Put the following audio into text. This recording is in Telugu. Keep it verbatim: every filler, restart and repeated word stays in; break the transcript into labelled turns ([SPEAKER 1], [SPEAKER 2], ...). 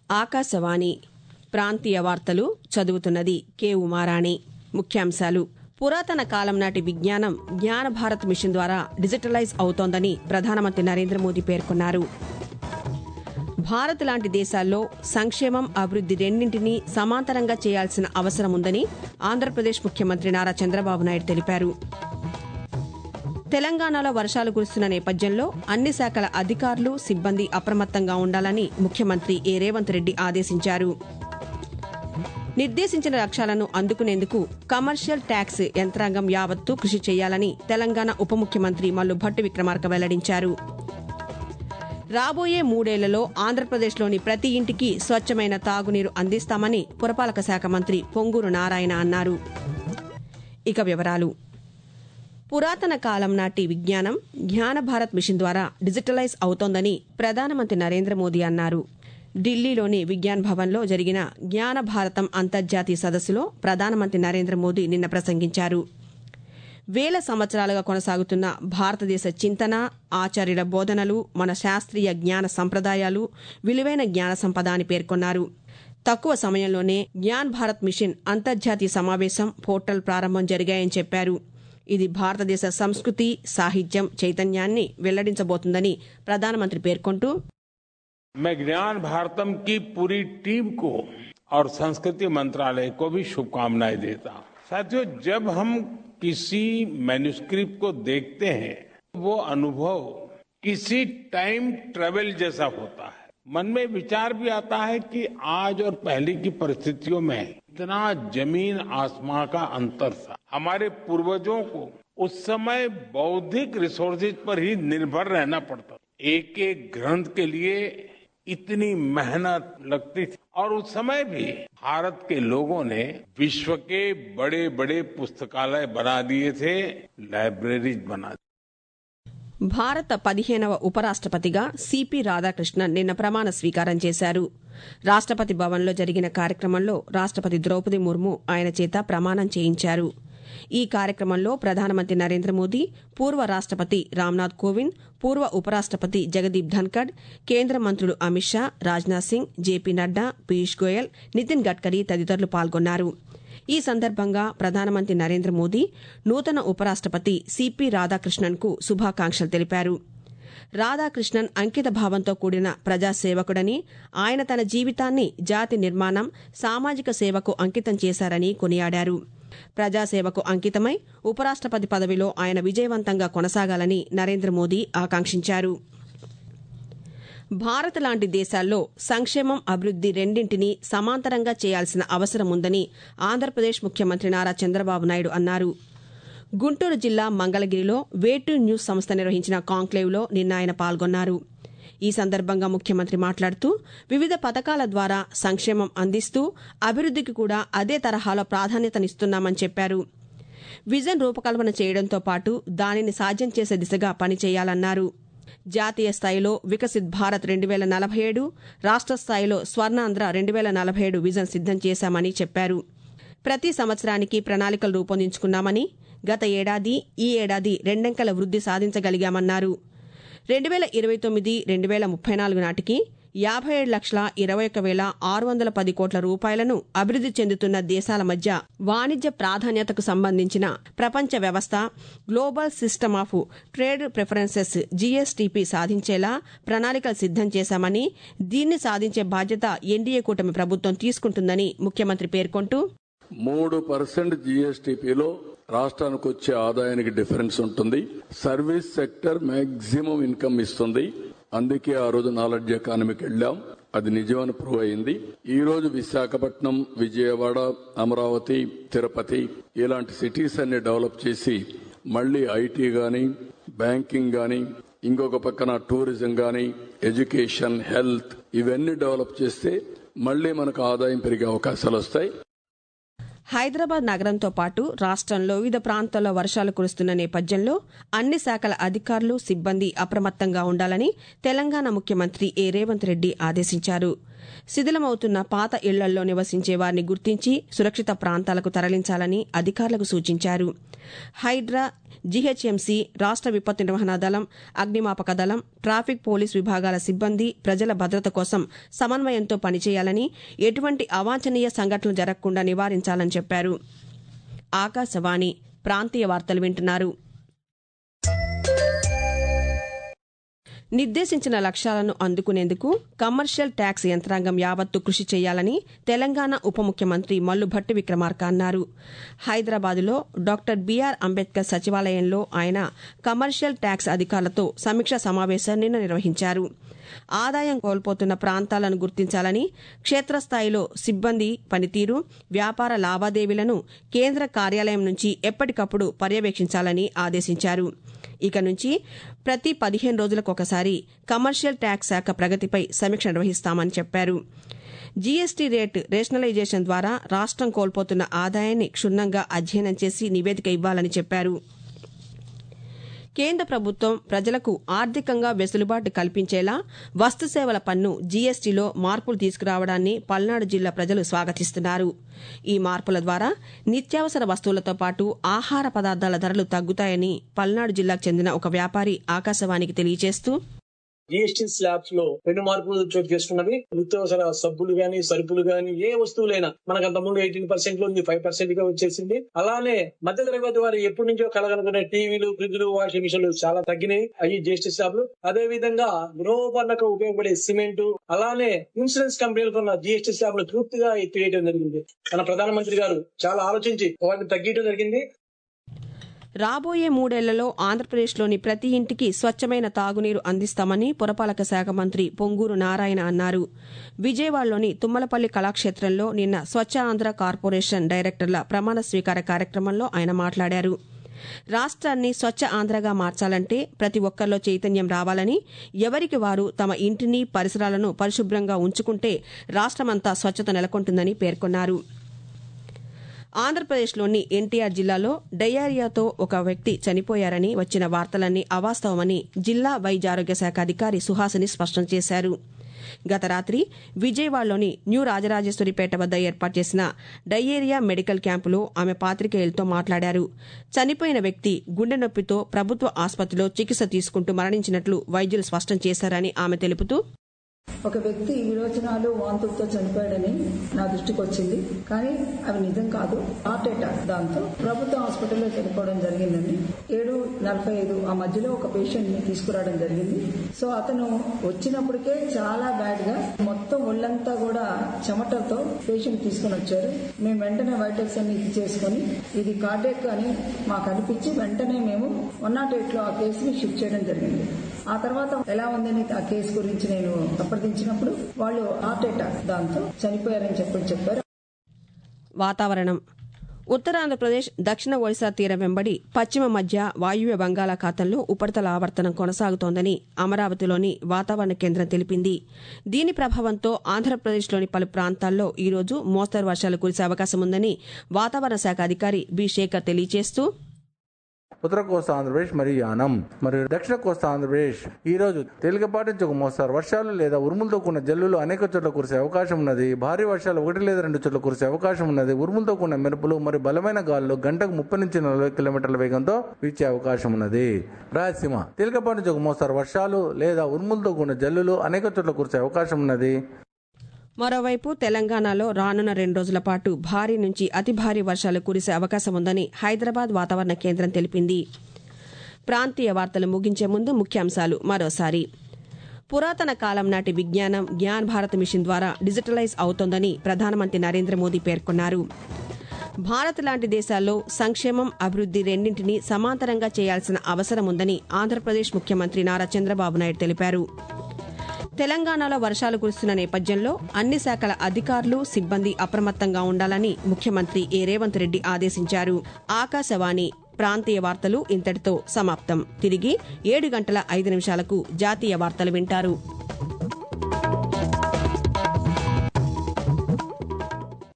[SPEAKER 1] ఆకాశవాణి ప్రాంతీయ వార్తలు చదువుతున్నది కె ఉమారాణి. ముఖ్యాంశాలు. పురాతన కాలం నాటి విజ్ఞానం జ్ఞాన భారత్ మిషన్ ద్వారా డిజిటలైజ్ అవుతోందని ప్రధానమంత్రి నరేంద్ర మోదీ పేర్కొన్నారు. భారత్ లాంటి దేశాల్లో సంక్షేమం, అభివృద్ది రెండింటినీ సమాంతరంగా చేయాల్సిన అవసరం ఉందని ఆంధ్రప్రదేశ్ ముఖ్యమంత్రి నారా చంద్రబాబు నాయుడు తెలిపారు. తెలంగాణలో వర్షాలు కురుస్తున్న నేపథ్యంలో అన్ని శాఖల అధికారులు, సిబ్బంది అప్రమత్తంగా ఉండాలని ముఖ్యమంత్రి ఏ రేవంత్ రెడ్డి ఆదేశించారు. నిర్దేశించిన లక్ష్యాలను అందుకునేందుకు కమర్షియల్ ట్యాక్స్ యంత్రాంగం యావత్తూ కృషి చేయాలని తెలంగాణ ఉప ముఖ్యమంత్రి మల్లు భట్టి విక్రమార్క వెల్లడించారు. రాబోయే మూడేళ్లలో ఆంధ్రప్రదేశ్లోని ప్రతి ఇంటికి స్వచ్ఛమైన తాగునీరు అందిస్తామని పురపాలక శాఖ మంత్రి పొంగూరు నారాయణ అన్నారు. ఇక వివరాలు. పురాతన కాలం నాటి విజ్ఞానం జ్ఞాన భారత్ మిషన్ ద్వారా డిజిటలైజ్ అవుతోందని ప్రధానమంత్రి నరేంద్ర మోదీ అన్నారు. ఢిల్లీలోని విజ్ఞాన్ భవన్లో జరిగిన జ్ఞాన భారతం అంతర్జాతీయ సదస్సులో ప్రధానమంత్రి నరేంద్ర మోదీ నిన్న ప్రసంగించారు. వేల సంవత్సరాలుగా కొనసాగుతున్న భారతదేశ చింతన, ఆచార్యుల బోధనలు మన శాస్త్రీయ జ్ఞాన సంప్రదాయాలు విలువైన జ్ఞాన సంపద అని పేర్కొన్నారు. తక్కువ సమయంలోనే జ్ఞాన్ భారత్ మిషన్ అంతర్జాతీయ సమావేశం, పోర్టల్ ప్రారంభం జరిగాయని చెప్పారు. ఇది భారతదేశ సంస్కృతి, సాహిత్యం, చైతన్యాన్ని వెల్లడించబోతుందని ప్రధానమంత్రి పేర్కొంటూ,
[SPEAKER 2] मैं ज्ञान भारतम की पूरी टीम को और संस्कृति मंत्रालय को भी शुभकामनाएं देता हूं. साथियों, जब हम किसी मैन्युस्क्रिप्ट को देखते हैं वो अनुभव किसी टाइम ट्रेवल जैसा होता है. मन में विचार भी आता है कि आज और पहले की परिस्थितियों में इतना जमीन आसमां का अंतर था. हमारे पूर्वजों को उस समय बौद्धिक रिसोर्सेज पर ही निर्भर रहना पड़ता. एक एक ग्रंथ के लिए इतनी मेहनत लगती थी और उस समय भी भारत के लोगों ने विश्व के बड़े बड़े पुस्तकालय बना दिए थे, लाइब्रेरीज बना दी.
[SPEAKER 1] భారత పదిహేనవ ఉపరాష్టపతిగా సిపి రాధాకృష్ణన్ నిన్న ప్రమాణ స్వీకారం చేశారు. రాష్టపతి భవన్లో జరిగిన కార్యక్రమంలో రాష్టపతి ద్రౌపది ముర్ము ఆయన చేత ప్రమాణం చేయించారు. ఈ కార్యక్రమంలో ప్రధానమంత్రి నరేంద్ర మోదీ, పూర్వ రాష్టపతి రామ్నాథ్ కోవింద్, పూర్వ ఉపరాష్టపతి జగదీప్ ధన్కడ్, కేంద్ర మంత్రులు అమిత్ షా, రాజ్నాథ్ సింగ్, జేపీ నడ్డా, పీయూష్ గోయల్, నితిన్ గడ్కరీ తదితరులు పాల్గొన్నారు. ఈ సందర్భంగా ప్రధానమంత్రి నరేంద్ర మోదీ నూతన ఉపరాష్టపతి సిపి రాధాకృష్ణన్కు శుభాకాంక్షలు తెలిపారు. రాధాకృష్ణన్ అంకిత భావంతో కూడిన ప్రజాసేవకుడని, ఆయన తన జీవితాన్ని జాతి నిర్మాణం, సామాజిక సేవకు అంకితం చేశారని కొనియాడారు. ప్రజాసేవకు అంకితమై ఉపరాష్టపతి పదవిలో ఆయన విజయవంతంగా కొనసాగాలని నరేంద్ర మోదీ ఆకాంక్షించారు. భారత్ లాంటి దేశాల్లో సంక్షేమం, అభివృద్ది రెండింటినీ సమాంతరంగా చేయాల్సిన అవసరం ఉందని ఆంధ్రప్రదేశ్ ముఖ్యమంత్రి నారా చంద్రబాబు నాయుడు అన్నారు. గుంటూరు జిల్లా మంగళగిరిలో వేటు న్యూస్ సంస్థ నిర్వహించిన కాంక్లేవ్లో నిన్న ఆయన పాల్గొన్నారు. ఈ సందర్భంగా ముఖ్యమంత్రి మాట్లాడుతూ, వివిధ పథకాల ద్వారా సంక్షేమం అందిస్తూ అభివృద్దికి కూడా అదే తరహాలో ప్రాధాన్యతనిస్తున్నామని చెప్పారు. విజన్ రూపకల్పన చేయడంతో పాటు దానిని సాధ్యం చేసే దిశగా పనిచేయాలన్నారు. జాతీయ స్థాయిలో వికసిత్ భారత్ రెండు వేల నలభై ఏడు, రాష్ట స్థాయిలో స్వర్ణాంధ్ర రెండు వేల నలభై ఏడు విజన్ సిద్దం చేశామని చెప్పారు. ప్రతి సంవత్సరానికి ప్రణాళికలు రూపొందించుకున్నామని, గత ఏడాది, ఈ ఏడాది రెండంకెల వృద్ది సాధించగలిగామన్నారు. రెండు వేల ఇరవై తొమ్మిది రెండు వేల ముప్పై నాలుగు నాటికి యాభై ఏడు లక్షల ఇరవై ఒక్క వేల ఆరు వందల పది కోట్ల రూపాయలను అభివృద్ది చెందుతున్న దేశాల మధ్య వాణిజ్య ప్రాధాన్యతకు సంబంధించిన ప్రపంచ వ్యవస్థ, global system of trade preferences GSTP సాధించేలా ప్రణాళికలు సిద్దం చేశామని, దీన్ని సాధించే బాధ్యత ఎన్డీఏ కూటమి ప్రభుత్వం తీసుకుంటుందని ముఖ్యమంత్రి పేర్కొంటూ,
[SPEAKER 3] మూడు పర్సెంట్ జీఎస్టీపీలో రాష్ట్రానికి వచ్చే ఆదాయానికి డిఫరెన్స్ ఉంటుంది. సర్వీస్ సెక్టర్ మాక్సిమం ఇన్కమ్ ఇస్తుంది. అందుకే ఆ రోజు నాలెడ్జ్ ఎకానమీకి వెళ్ళాం. అది నిజమని ప్రూవ్ అయింది. ఈ రోజు విశాఖపట్నం, విజయవాడ, అమరావతి, తిరుపతి ఇలాంటి సిటీస్ అన్ని డెవలప్ చేసి మళ్లీ ఐటీ గాని, బ్యాంకింగ్ గాని, ఇంకొక పక్కన టూరిజం గాని, ఎడ్యుకేషన్, హెల్త్ ఇవన్నీ డెవలప్ చేస్తే మళ్లీ మనకు ఆదాయం పెరిగే అవకాశాలు వస్తాయి.
[SPEAKER 1] హైదరాబాద్ నగరంతో పాటు రాష్టంలో వివిధ ప్రాంతాల్లో వర్షాలు కురుస్తున్న నేపథ్యంలో అన్ని శాఖల అధికారులు, సిబ్బంది అప్రమత్తంగా ఉండాలని తెలంగాణ ముఖ్యమంత్రి ఏ రేవంత్ రెడ్డి ఆదేశించారు. శిథిలమవుతున్న పాత ఇళ్లల్లో నివసించే వారిని గుర్తించి సురక్షిత ప్రాంతాలకు తరలించాలని అధికారులకు సూచించారు. హైడ్రా, జీహెచ్ఎంసీ, రాష్ట విపత్తు నిర్వహణ దళం, అగ్నిమాపక దళం, ట్రాఫిక్ పోలీస్ విభాగాల సిబ్బంది ప్రజల భద్రత కోసం సమన్వయంతో పనిచేయాలని, ఎటువంటి అవాంఛనీయ సంఘటనలు జరగకుండా నివారించాలని చెప్పారు. ఆకాశవాణి ప్రాంతీయ వార్తలు వింటున్నారు. నిర్దేశించిన లక్ష్యాలను అందుకునేందుకు కమర్షియల్ ట్యాక్స్ యంత్రాంగం యావత్తు కృషి చేయాలని తెలంగాణ ఉప ముఖ్యమంత్రి మల్లుభట్టి విక్రమార్క అన్నారు. హైదరాబాద్లో డాక్టర్ బీఆర్ అంబేద్కర్ సచివాలయంలో ఆయన కమర్షియల్ ట్యాక్స్ అధికారులతో సమీక్షా సమావేశం నిన్న నిర్వహించారు. ఆదాయం కోల్పోతున్న ప్రాంతాలను గుర్తించాలని, క్షేత్రస్థాయిలో సిబ్బంది పనితీరు, వ్యాపార లావాదేవీలను కేంద్ర కార్యాలయం నుంచి ఎప్పటికప్పుడు పర్యవేక్షించాలని ఆదేశించారు. ఇక నుంచి ప్రతి పదిహేను రోజులకు ఒకసారి కమర్షియల్ ట్యాక్స్ శాఖ ప్రగతిపై సమీక్ష నిర్వహిస్తామని చెప్పారు. జీఎస్టీ రేట్ రేషనలైజేషన్ ద్వారా రాష్ట్రం కోల్పోతున్న ఆదాయాన్ని క్షుణ్ణంగా అధ్యయనం చేసి నివేదిక ఇవ్వాలని చెప్పారు. కేంద్ర ప్రభుత్వం ప్రజలకు ఆర్థికంగా వెసులుబాటు కల్పించేలా వస్తుసేవల పన్ను జీఎస్టీలో మార్పులు తీసుకురావడాన్ని పల్నాడు జిల్లా ప్రజలు స్వాగతిస్తున్నారు. ఈ మార్పుల ద్వారా నిత్యావసర వస్తువులతో పాటు ఆహార పదార్థాల ధరలు తగ్గుతాయని పల్నాడు జిల్లాకు చెందిన ఒక వ్యాపారి ఆకాశవాణికి తెలియజేస్తూ,
[SPEAKER 4] జీఎస్టీ స్లాబ్స్ లో రెండు మార్పులు చోటు చేసుకున్నవి. నిత్యావసర సబ్బులు గాని, సరుకులు గాని, ఏ వస్తువులైనా మనకు అంతకుముందు ఎయిటీన్ పర్సెంట్ లో ఫైవ్ పర్సెంట్ గా వచ్చేసింది. అలానే మధ్య తరగతి వారు ఎప్పటి నుంచో కలగనుకునే టీవీలు, ఫ్రిడ్జ్లు, వాషింగ్ మిషన్లు చాలా తగ్గినాయి అవి జీఎస్టీ స్లాబ్లు. అదే విధంగా గృహోపకరణకు ఉపయోగపడే సిమెంట్, అలానే ఇన్సూరెన్స్ కంపెనీలకు ఉన్న జీఎస్టీ స్లాబ్లు పూర్తిగా ఎత్తివేయడం జరిగింది. మన ప్రధానమంత్రి గారు చాలా ఆలోచించి వాటిని తగ్గించడం జరిగింది.
[SPEAKER 1] రాబోయే మూడేళ్లలో ఆంధ్రప్రదేశ్లోని ప్రతి ఇంటికి స్వచ్ఛమైన తాగునీరు అందిస్తామని పురపాలక శాఖ మంత్రి పొంగూరు నారాయణ అన్నారు. విజయవాడలోని తుమ్మలపల్లి కళాక్షేత్రంలో నిన్న స్వచ్ఛ ఆంధ్ర కార్పొరేషన్ డైరెక్టర్ల ప్రమాణ స్వీకార కార్యక్రమంలో ఆయన మాట్లాడారు. రాష్ట్రాన్ని స్వచ్ఛ ఆంధ్రగా మార్చాలంటే ప్రతి ఒక్కరిలో చైతన్యం రావాలని, ఎవరికి వారు తమ ఇంటిని, పరిసరాలను పరిశుభ్రంగా ఉంచుకుంటే రాష్ట్రమంతా స్వచ్ఛత నెలకొంటుందని పేర్కొన్నారు. ఆంధ్రప్రదేశ్లోని ఎన్టీఆర్ జిల్లాలో డయేరియాతో ఒక వ్యక్తి చనిపోయారని వచ్చిన వార్తలన్నీ అవాస్తవమని జిల్లా వైద్యారోగ్య శాఖ అధికారి సుహాసిని స్పష్టం చేశారు. గత రాత్రి విజయవాడలోని న్యూ రాజరాజేశ్వరిపేట వద్ద ఏర్పాటు చేసిన డయేరియా మెడికల్ క్యాంపులో ఆమె పాతికేయులతో మాట్లాడారు. చనిపోయిన వ్యక్తి గుండె నొప్పితో ప్రభుత్వ ఆసుపత్రిలో చికిత్స తీసుకుంటూ మరణించినట్లు వైద్యులు స్పష్టం చేశారని ఆమె తెలుపుతూ,
[SPEAKER 5] ఒక వ్యక్తి విరోచనాలు, వాంతులతో చనిపోయాడని నా దృష్టికి వచ్చింది. కానీ అవి నిజం కాదు, హార్ట్ అటాక్. దాంతో ప్రభుత్వ హాస్పిటల్లో చనిపోవడం జరిగిందని ఏడు నలభై ఐదు ఆ మధ్యలో ఒక పేషెంట్ ని తీసుకురావడం జరిగింది. సో అతను వచ్చినప్పటికే చాలా బ్యాడ్ గా మొత్తం ఒళ్ళంతా కూడా చెమటలతో పేషెంట్ తీసుకుని వచ్చారు. మేము వెంటనే వైటల్స్ అన్ని ఇది చేసుకుని ఇది కార్డియాక్ అని మాకు అనిపించి వెంటనే మేము వన్ నాట్ ఎయిట్ లో ఆ కేసుని షిఫ్ట్ చేయడం జరిగింది. ఆ తర్వాత ఎలా ఉందని ఆ కేసు గురించి నేను సంప్రదించినప్పుడు వాళ్ళు హార్ట్ అటాక్ దాంతో చనిపోయారని చెప్పి చెప్పారు.
[SPEAKER 1] వాతావరణం. ఉత్తరాంధ్రప్రదేశ్, దక్షిణ ఒడిశా తీరం వెంబడి పశ్చిమ మధ్య వాయువ్య బంగాళాఖాతంలో ఉపరితల ఆవర్తనం కొనసాగుతోందని అమరావతిలోని వాతావరణ కేంద్రం తెలిపింది. దీని ప్రభావంతో ఆంధ్రప్రదేశ్లోని పలు ప్రాంతాల్లో ఈరోజు మోస్తరు వర్షాలు కురిసే అవకాశం ఉందని వాతావరణ శాఖ అధికారి బి శేఖర్ తెలియజేస్తూ,
[SPEAKER 6] ఉత్తర కోస్తా ఆంధ్రప్రదేశ్ మరియు యానం మరియు దక్షిణ కోస్తా ఆంధ్రప్రదేశ్ ఈ రోజు తేలికపాటి నుంచి ఒక మోస్తారు వర్షాలు లేదా ఉరుములతో కూడిన జల్లులు అనేక చోట్ల కురిసే అవకాశం ఉన్నది. భారీ వర్షాలు ఒకటి లేదా రెండు చోట్ల కురిసే అవకాశం ఉన్నది. ఉరుములతో కూడిన మెరుపులు మరియు బలమైన గాలులు గంటకు ముప్పై నుంచి నలభై కిలోమీటర్ల వేగంతో వీచే అవకాశం ఉన్నది. రాయలసీమ తేలికపాటి నుంచి ఒక మోస్తారు వర్షాలు లేదా ఉరుములతో కూడిన జల్లులు అనేక చోట్ల కురిసే అవకాశం ఉన్నది.
[SPEAKER 1] మరోవైపు తెలంగాణలో రానున్న రెండు రోజుల పాటు భారీ నుంచి అతి భారీ వర్షాలు కురిసే అవకాశం ఉందని హైదరాబాద్ వాతావరణ కేంద్రం తెలిపింది. ప్రాంతీయ వార్తలు ముగించే ముందు ముఖ్యాంశాలు మరోసారి. పురాతన కాలం నాటి విజ్ఞానం జ్ఞాన్ భారత్ మిషన్ ద్వారా డిజిటలైజ్ అవుతోందని ప్రధానమంత్రి నరేంద్ర మోదీ పేర్కొన్నారు. భారత్ లాంటి దేశాల్లో సంక్షేమం, అభివృద్ది రెండింటినీ సమాంతరంగా చేయాల్సిన అవసరం ఉందని ఆంధ్రప్రదేశ్ ముఖ్యమంత్రి నారా చంద్రబాబు నాయుడు తెలిపారు. తెలంగాణలో వర్షాలు కురుస్తున్న నేపథ్యంలో అన్ని శాఖల అధికారులు, సిబ్బంది అప్రమత్తంగా ఉండాలని ముఖ్యమంత్రి ఏ రేవంత్ రెడ్డి ఆదేశించారు. ఆకాశవాణి ప్రాంతీయ వార్తలు ఇంతటితో సమాప్తం. తిరిగి ఏడు గంటల ఐదు నిమిషాలకు జాతీయ వార్తలు వింటారు.